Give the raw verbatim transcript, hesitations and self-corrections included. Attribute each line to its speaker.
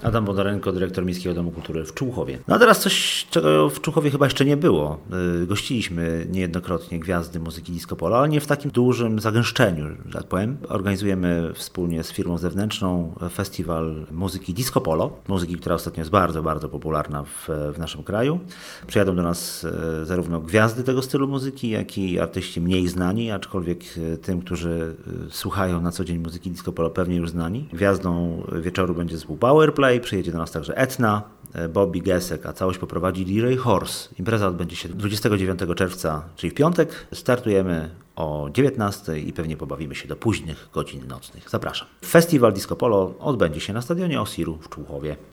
Speaker 1: Adam Bondarenko, dyrektor Miejskiego Domu Kultury w Człuchowie. No a teraz coś, czego w Człuchowie chyba jeszcze nie było. Gościliśmy niejednokrotnie gwiazdy muzyki disco polo, ale nie w takim dużym zagęszczeniu, że tak powiem. Organizujemy wspólnie z firmą zewnętrzną festiwal muzyki disco polo, muzyki, która ostatnio jest bardzo, bardzo popularna w, w naszym kraju. Przyjadą do nas zarówno gwiazdy tego stylu muzyki, jak i artyści mniej znani, aczkolwiek tym, którzy słuchają na co dzień muzyki disco polo, pewnie już znani. Gwiazdą wieczoru będzie zespół Powerplay, przyjedzie do nas także Etna, Bobby Gesek, a całość poprowadzi D J Horse. Impreza odbędzie się dwudziestego dziewiątego czerwca, czyli w piątek. Startujemy o dziewiętnastej i pewnie pobawimy się do późnych godzin nocnych. Zapraszam. Festiwal Disco Polo odbędzie się na stadionie Osiru w Człuchowie.